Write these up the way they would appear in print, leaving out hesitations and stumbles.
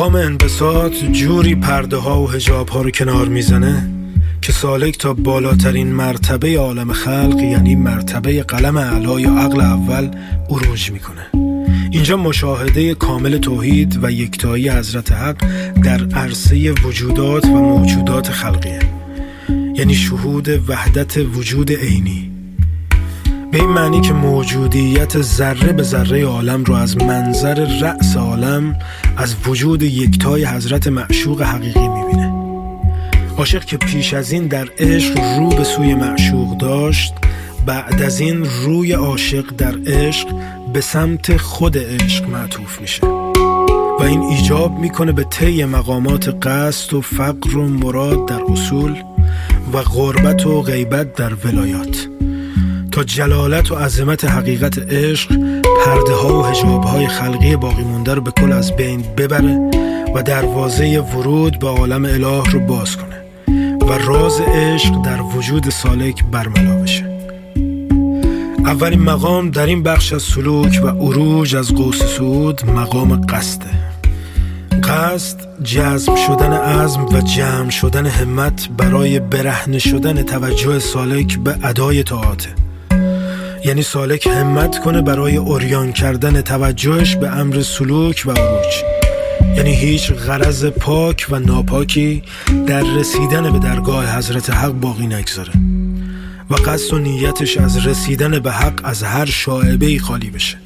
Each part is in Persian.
مقام انبساط جوری پرده ها و حجاب ها رو کنار میزنه که سالک تا بالاترین مرتبه عالم خلق، یعنی مرتبه قلم اعلی یا عقل اول، عروج میکنه. اینجا مشاهده کامل توحید و یکتایی حضرت حق در عرصه وجودات و موجودات خلقیه، یعنی شهود وحدت وجود عینی، به این معنی که موجودیت ذره به ذره عالم رو از منظر رأس عالم از وجود یکتای حضرت معشوق حقیقی میبینه. عاشق که پیش از این در عشق رو به سوی معشوق داشت، بعد از این روی عاشق در عشق به سمت خود عشق معطوف میشه و این ایجاب میکنه به طی مقامات قصد و فقر و مراد در اصول و غربت و غیبت در ولایات، تا جلالت و عظمت حقیقت عشق پرده ها و حجاب های خلقی باقی مونده رو به کل از بین ببره و دروازه ورود به عالم اله رو باز کنه و راز عشق در وجود سالک برملا بشه. اولین مقام در این بخش از سلوک و عروج از قوس صعود مقام قصده. قصد جذب شدن عزم و جمع شدن همت برای برهنه شدن توجه سالک به ادای طاعته، یعنی سالک همت کنه برای عریان کردن توجهش به امر سلوک و عروج، یعنی هیچ غرض پاک و ناپاکی در رسیدن به درگاه حضرت حق باقی نگذاره و قصد و نیتش از رسیدن به حق از هر شائبه‌ای خالی بشه.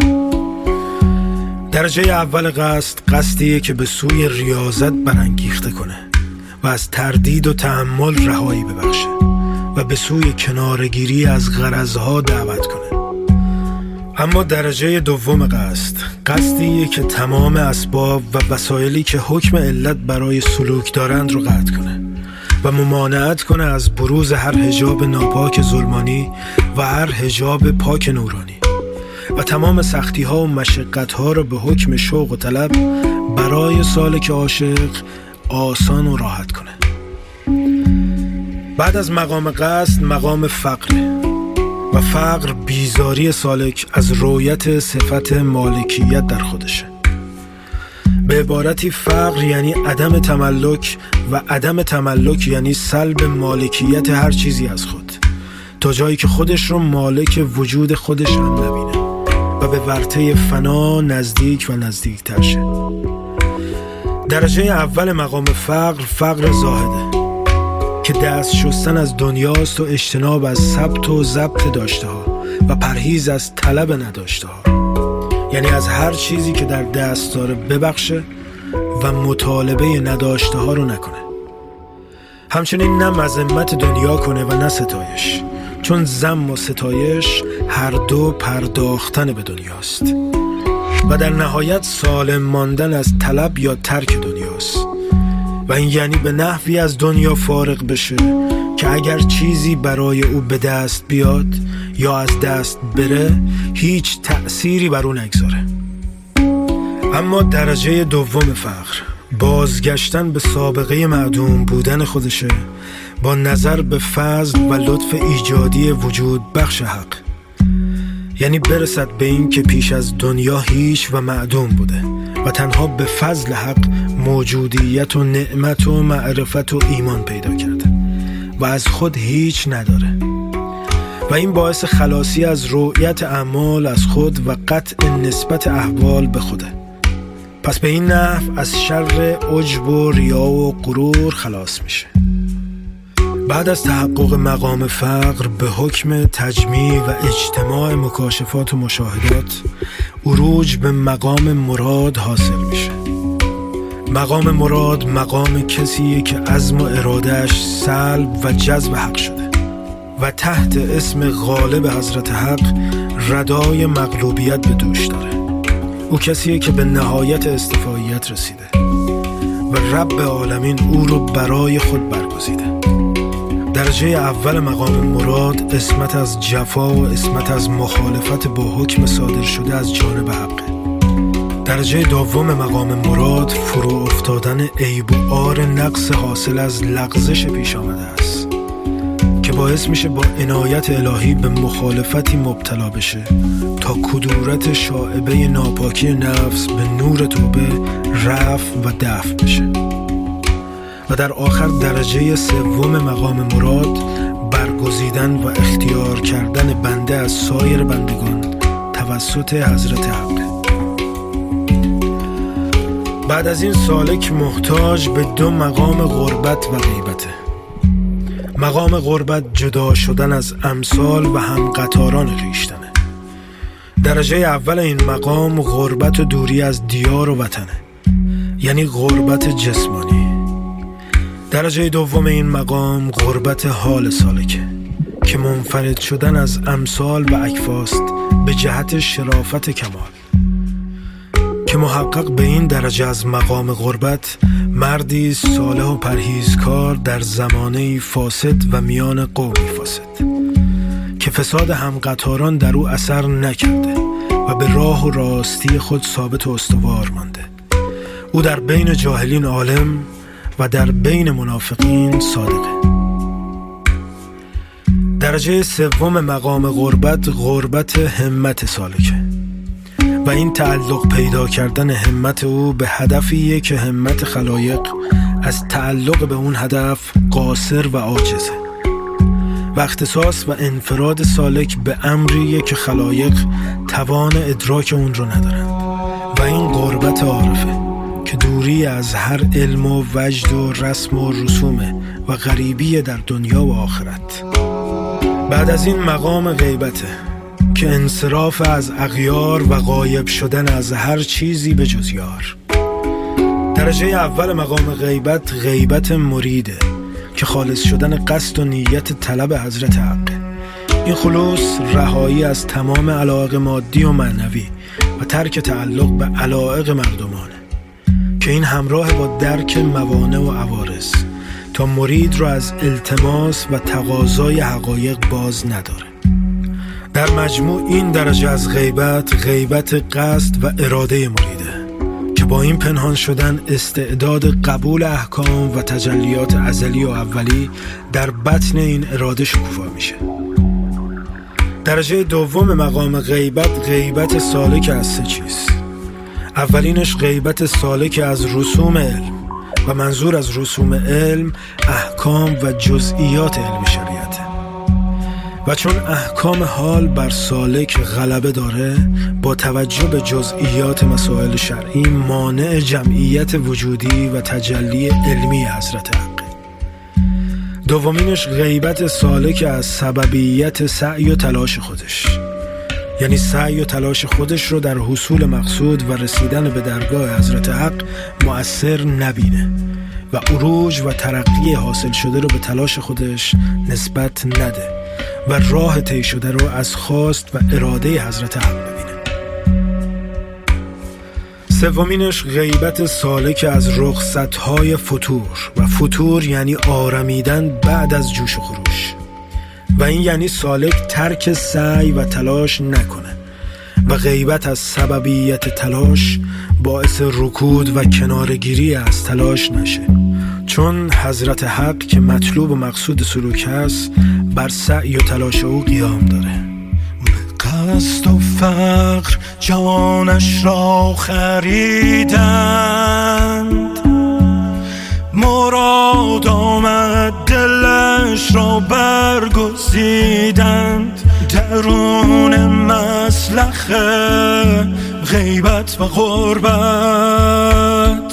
درجه اول قصد قصدیه که به سوی ریاضت برانگیخته کنه و از تردید و تأمل رهایی ببخشه و به سوی کنارگیری از غرضها دعوت کنه. اما درجه دوم قصد قصدیه که تمام اسباب و وسایلی که حکم علت برای سلوک دارند رو قطع کنه و ممانعت کنه از بروز هر حجاب ناپاک ظلمانی و هر حجاب پاک نورانی و تمام سختی ها و مشقت ها رو به حکم شوق و طلب برای سالک عاشق آسان و راحت کنه. بعد از مقام قصد مقام فقره و فقر بیزاری سالک از رویت صفت مالکیت در خودشه. به عبارتی فقر یعنی عدم تملک و عدم تملک یعنی سلب مالکیت هر چیزی از خود، تا جایی که خودش رو مالک وجود خودش هم نبینه و به ورطه فنا نزدیک و نزدیک‌تر شه. درجه اول مقام فقر فقر زاهده که دست شستن از دنیاست و اجتناب از ثبت و ضبط داشته ها و پرهیز از طلب نداشته ها، یعنی از هر چیزی که در دست داره ببخشه و مطالبه نداشته ها رو نکنه. همچنین نه مذمت دنیا کنه و نه ستایش، چون ذم و ستایش هر دو پرداختن به دنیاست و در نهایت سالم ماندن از طلب یا ترک دنیاست و این یعنی به نحوی از دنیا فارغ بشه که اگر چیزی برای او به دست بیاد یا از دست بره هیچ تأثیری بر او نگذاره. اما درجه دوم فقر بازگشتن به سابقه معدوم بودن خودشه با نظر به فضل و لطف ایجادی وجود بخش حق، یعنی برسد به این که پیش از دنیا هیچ و معدوم بوده و تنها به فضل حق موجودیت و نعمت و معرفت و ایمان پیدا کرده و از خود هیچ نداره و این باعث خلاصی از رؤیت اعمال از خود و قطع نسبت احوال به خوده. پس به این نحو از شر عجب و ریا و غرور خلاص میشه. بعد از تحقق مقام فقر به حکم تجمیع و اجتماع مکاشفات و مشاهدات عروج به مقام مراد حاصل میشه. مقام مراد مقام کسیه که عزم و ارادهش سلب و جذب حق شده و تحت اسم غالب حضرت حق ردای مغلوبیت به دوش داره. او کسیه که به نهایت استفاییت رسیده و رب عالمین او رو برای خود برگزیده. درجه اول مقام مراد اسمت از جفا و اسمت از مخالفت با حکم صادر شده از جانب حقه. درجه دوم مقام مراد فرو افتادن عیب و عار نقص حاصل از لغزش پیش آمده است که باعث میشه با عنایت الهی به مخالفتی مبتلا بشه تا کدورت شائبه ناپاکی نفس به نور توبه رفع و دفع بشه و در آخر درجه سوم مقام مراد برگزیدن و اختیار کردن بنده از سایر بندگان توسط حضرت حق. بعد از این سالک محتاج به 2 مقام غربت و غیبته. مقام غربت جدا شدن از امثال و همقطاران خویشتنه. درجه اول این مقام غربت و دوری از دیار و وطنه، یعنی غربت جسمانی. درجه دوم این مقام غربت حال سالکه که منفرد شدن از امثال و اکفاست به جهت شرافت کمال. که محقق به این درجه از مقام غربت مردی صالح و پرهیزکار در زمانه‌ای فاسد و میان قومی فاسد که فساد همقطاران در او اثر نکرده و به راه و راستی خود ثابت و استوار مانده. او در بین جاهلین عالم و در بین منافقین صادقه. درجه سوم مقام غربت غربت همت سالکه و این تعلق پیدا کردن همت او به هدفیه که همت خلایق از تعلق به اون هدف قاصر و عاجزه و اختصاص و انفراد سالک به امریه که خلایق توان ادراک اون رو ندارند و این غربت عارفه که دوری از هر علم و وجد و رسم و رسومه و غریبی در دنیا و آخرت. بعد از این مقام غیبته که انصراف از اغیار و غایب شدن از هر چیزی به جز یار. درجه اول مقام غیبت غیبت مریده که خالص شدن قصد و نیت طلب حضرت حق. این خلوص رهایی از تمام علایق مادی و معنوی و ترک تعلق به علایق مردمانه که این همراه با درک موانع و عوارض تا مرید رو از التماس و تقاضای حقایق باز نداره. در مجموع این درجه از غیبت قصد و اراده مریده که با این پنهان شدن استعداد قبول احکام و تجلیات ازلی و اولی در بطن این اراده شکوفا میشه. درجه دوم مقام غیبت سالک از 3 چیز. اولینش غیبت سالک از رسوم علم و منظور از رسوم علم احکام و جزئیات علم شریعته و چون احکام حال بر سالک غلبه داره با توجه به جزئیات مسائل شرعی مانع جمعیت وجودی و تجلی علمی حضرت حق. دومینش غیبت سالک از سببیت سعی و تلاش خودش، یعنی سعی و تلاش خودش رو در حصول مقصود و رسیدن به درگاه حضرت حق مؤثر نبینه و عروج و ترقی حاصل شده رو به تلاش خودش نسبت نده و راه طی شده رو از خواست و اراده حضرت حق ببینه. سومینش غیبت سالک از رخصت‌های فتور و فتور یعنی آرمیدن بعد از جوش و خروش و این یعنی سالک ترک سعی و تلاش نکنه و غیبت از سببیت تلاش باعث رکود و کنارگیری از تلاش نشه، چون حضرت حق که مطلوب و مقصود سلوک هست بر سعی و تلاش او قیام داره. قصد و فقر جانش را خریدند، مراد آمد دلش را برگزیدند. درون مسلخ غیبت و غربت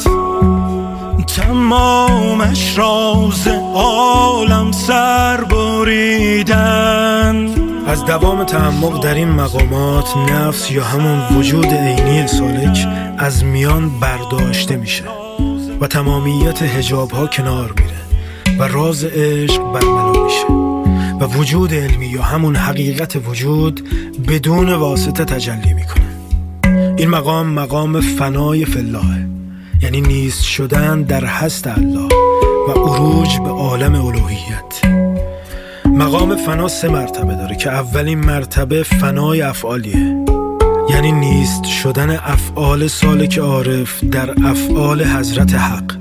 تمامش را ز عالم سر بریدند. از دوام تعمق در این مقامات نفس یا همون وجود عینی سالک از میان برداشته میشه و تمامیت حجاب ها کنار میره و راز عشق برملا میشه و وجود علمی یا همون حقیقت وجود بدون واسطه تجلی میکنه. این مقام فنای فی الله، یعنی نیست شدن در هست الله و عروج به عالم الوهیت. مقام فنا 3 مرتبه داره که اولین مرتبه فنای افعالیه، یعنی نیست شدن افعال سالک عارف در افعال حضرت حق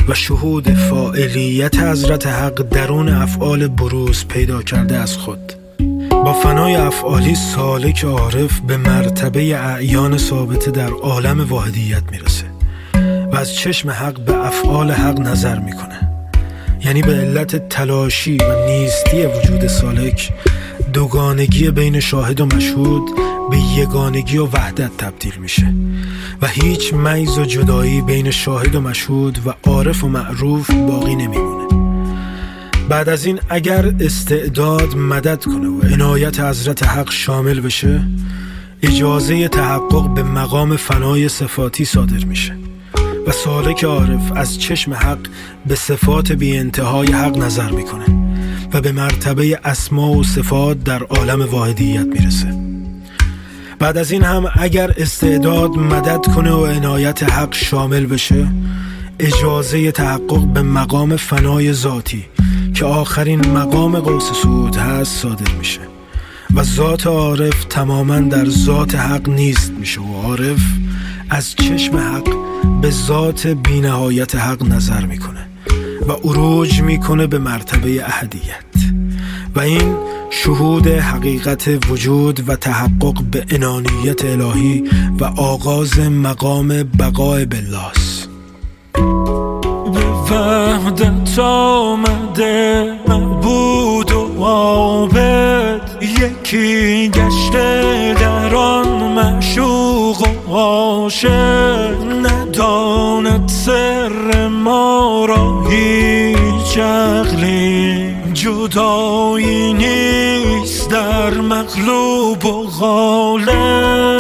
و شهود فاعلیت حضرت حق درون افعال بروز پیدا کرده از خود. با فنای افعالی سالک عارف به مرتبه اعیان ثابته در عالم واحدیت میرسه و از چشم حق به افعال حق نظر میکنه. یعنی به علت تلاشی و نیستی وجود سالک، دوگانگی بین شاهد و مشهود به یگانگی و وحدت تبدیل میشه و هیچ میز و جدایی بین شاهد و مشهود و عارف و معروف باقی نمیمونه. بعد از این اگر استعداد مدد کنه و عنایت حضرت حق شامل بشه، اجازه تحقق به مقام فنای صفاتی صادر میشه و سالک عارف از چشم حق به صفات بی انتهای حق نظر میکنه و به مرتبه اسما و صفات در عالم واحدیت میرسه. بعد از این هم اگر استعداد مدد کنه و عنایت حق شامل بشه، اجازه تحقق به مقام فنای ذاتی که آخرین مقام قوس صعود هست صادر میشه و ذات عارف تماما در ذات حق نیست میشه و عارف از چشم حق به ذات بی‌نهایت حق نظر میکنه و عروج میکنه به مرتبه احدیت و این شهود حقیقت وجود و تحقق به انانیت الهی و آغاز مقام بقای بالله است. به وحدت آمده معبود و عابد، یکی گشته در آن معشوق و عاشق. نداند سر ما را هیچ عقلی، جدایی نیست در مغلوب و غالب.